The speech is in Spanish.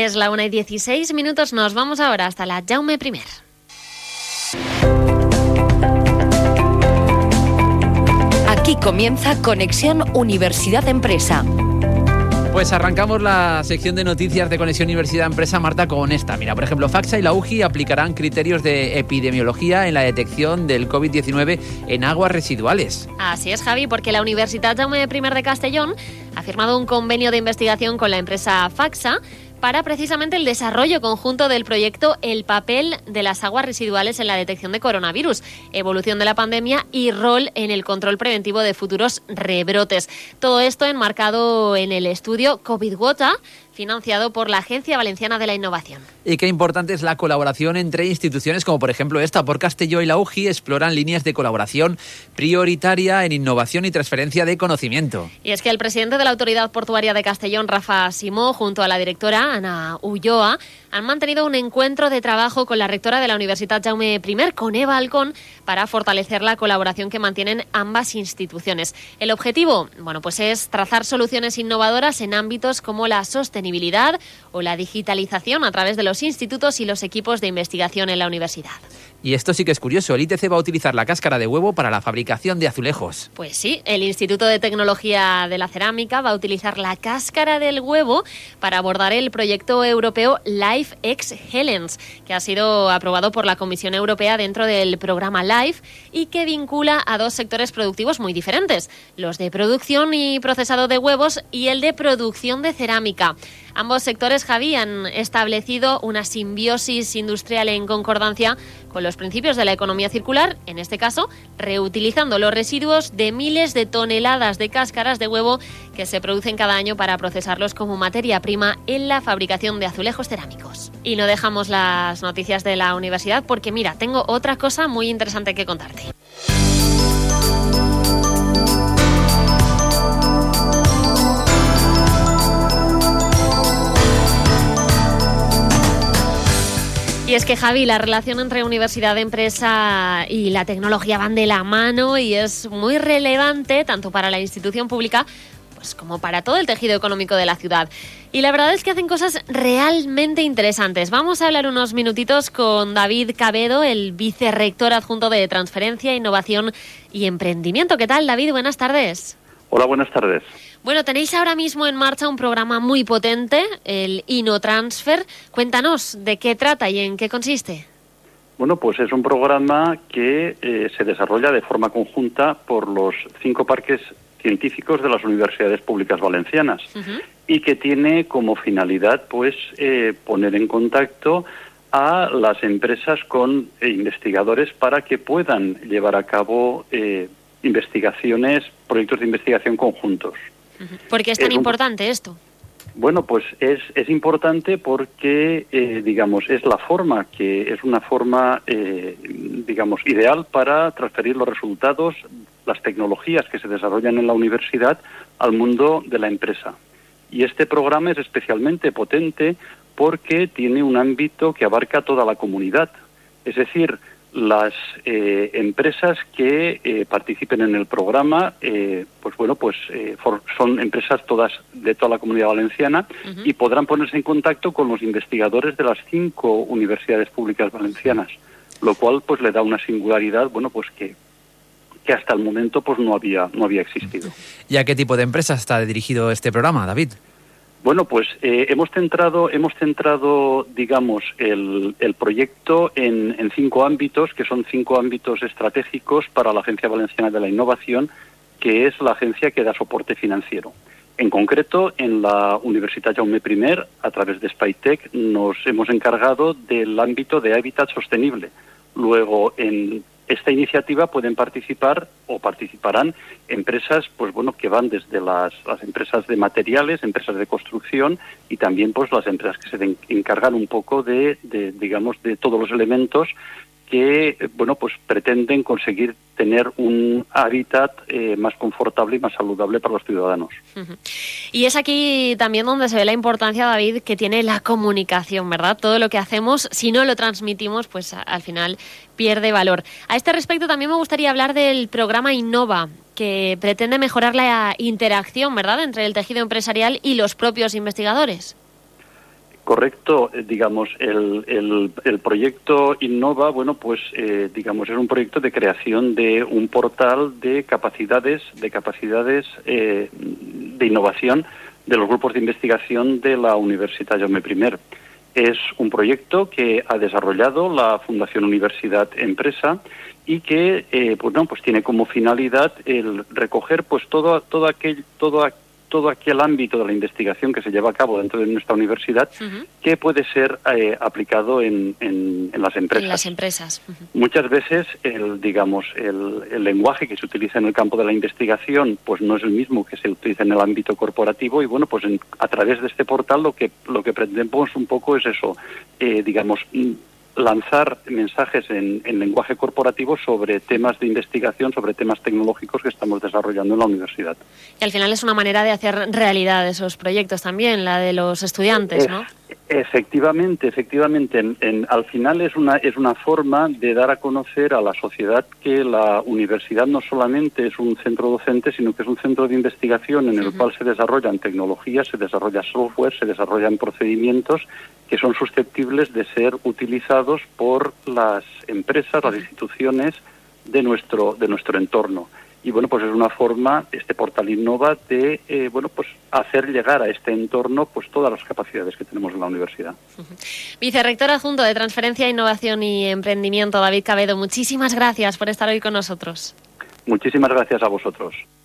Es la 1:16. Nos vamos ahora hasta la Jaume I. Aquí comienza Conexión Universidad Empresa. Pues arrancamos la sección de noticias de Conexión Universidad Empresa, Marta, con esta. Mira, por ejemplo, FACSA y la UJI aplicarán criterios de epidemiología en la detección del COVID-19 en aguas residuales. Así es, Javi, porque la Universitat Jaume I de Castellón ha firmado un convenio de investigación con la empresa FACSA para precisamente el desarrollo conjunto del proyecto El papel de las aguas residuales en la detección de coronavirus, evolución de la pandemia y rol en el control preventivo de futuros rebrotes. Todo esto enmarcado en el estudio COVID Water, financiado por la Agencia Valenciana de la Innovación. Y qué importante es la colaboración entre instituciones como por ejemplo esta. Por Castelló y la UJI exploran líneas de colaboración prioritaria en innovación y transferencia de conocimiento. Y es que el presidente de la Autoridad Portuaria de Castellón, Rafa Simó, junto a la directora Ana Ulloa, han mantenido un encuentro de trabajo con la rectora de la Universitat Jaume I, con Eva Alcón, para fortalecer la colaboración que mantienen ambas instituciones. El objetivo, pues es trazar soluciones innovadoras en ámbitos como la sostenibilidad o la digitalización a través de los institutos y los equipos de investigación en la universidad. Y esto sí que es curioso, el ITC va a utilizar la cáscara de huevo para la fabricación de azulejos. Pues sí, el Instituto de Tecnología de la Cerámica va a utilizar la cáscara del huevo para abordar el proyecto europeo Life Excellence, que ha sido aprobado por la Comisión Europea dentro del programa LIFE y que vincula a dos sectores productivos muy diferentes, los de producción y procesado de huevos y el de producción de cerámica. Ambos sectores, Javi, han establecido una simbiosis industrial en concordancia con los principios de la economía circular, en este caso, reutilizando los residuos de miles de toneladas de cáscaras de huevo que se producen cada año para procesarlos como materia prima en la fabricación de azulejos cerámicos. Y no dejamos las noticias de la universidad porque, mira, tengo otra cosa muy interesante que contarte. Y es que, Javi, la relación entre universidad, empresa y la tecnología van de la mano y es muy relevante tanto para la institución pública pues como para todo el tejido económico de la ciudad. Y la verdad es que hacen cosas realmente interesantes. Vamos a hablar unos minutitos con David Cabedo, el vicerrector adjunto de Transferencia, Innovación y Emprendimiento. ¿Qué tal, David? Buenas tardes. Hola, buenas tardes. Bueno, tenéis ahora mismo en marcha un programa muy potente, el InnoTransfer. Cuéntanos de qué trata y en qué consiste. Bueno, pues es un programa que se desarrolla de forma conjunta por los 5 parques científicos de las universidades públicas valencianas y que tiene como finalidad poner en contacto a las empresas con investigadores para que puedan llevar a cabo investigaciones, proyectos de investigación conjuntos. ¿Por qué es tan importante esto? Bueno, pues es importante porque, es la forma es una forma, ideal para transferir los resultados, las tecnologías que se desarrollan en la universidad al mundo de la empresa. Y este programa es especialmente potente porque tiene un ámbito que abarca toda la comunidad. Es decir, las empresas que participen en el programa, son empresas todas de toda la comunidad valenciana y podrán ponerse en contacto con los investigadores de las 5 universidades públicas valencianas, lo cual pues le da una singularidad, que hasta el momento pues no había existido. ¿Y a qué tipo de empresas está dirigido este programa, David? Bueno, pues hemos centrado, digamos, el proyecto en 5 ámbitos, que son 5 ámbitos estratégicos para la Agencia Valenciana de la Innovación, que es la agencia que da soporte financiero. En concreto, en la Universitat Jaume I, a través de SpyTech, nos hemos encargado del ámbito de hábitat sostenible. Luego, en esta iniciativa pueden participar o participarán empresas que van desde las empresas de materiales, empresas de construcción y también las empresas que se encargan un poco de todos los elementos que pretenden conseguir tener un hábitat más confortable y más saludable para los ciudadanos. Y es aquí también donde se ve la importancia, David, que tiene la comunicación, ¿verdad? Todo lo que hacemos, si no lo transmitimos, pues al final pierde valor. A este respecto también me gustaría hablar del programa Innova, que pretende mejorar la interacción, ¿verdad?, entre el tejido empresarial y los propios investigadores. Correcto, digamos, el proyecto Innova, bueno, pues, digamos, es un proyecto de creación de un portal de capacidades de innovación de los grupos de investigación de la Universitat Jaume I. Es un proyecto que ha desarrollado la Fundación Universidad Empresa y que, pues tiene como finalidad el recoger, pues, todo aquel ámbito de la investigación que se lleva a cabo dentro de nuestra universidad, que puede ser aplicado en las empresas. En las empresas. Muchas veces el lenguaje que se utiliza en el campo de la investigación pues no es el mismo que se utiliza en el ámbito corporativo, y bueno, pues a través de este portal lo que pretendemos un poco es eso, lanzar mensajes en lenguaje corporativo sobre temas de investigación, sobre temas tecnológicos que estamos desarrollando en la universidad. Y al final es una manera de hacer realidad esos proyectos también, la de los estudiantes, ¿no? Efectivamente. Al final es una forma de dar a conocer a la sociedad que la universidad no solamente es un centro docente, sino que es un centro de investigación en el cual se desarrollan tecnologías, se desarrolla software, se desarrollan procedimientos que son susceptibles de ser utilizados por las empresas, las instituciones de nuestro entorno. Y bueno, pues es una forma, este portal Innova, de hacer llegar a este entorno pues todas las capacidades que tenemos en la universidad. Vicerrector adjunto de Transferencia, Innovación y Emprendimiento, David Cabedo, muchísimas gracias por estar hoy con nosotros. Muchísimas gracias a vosotros.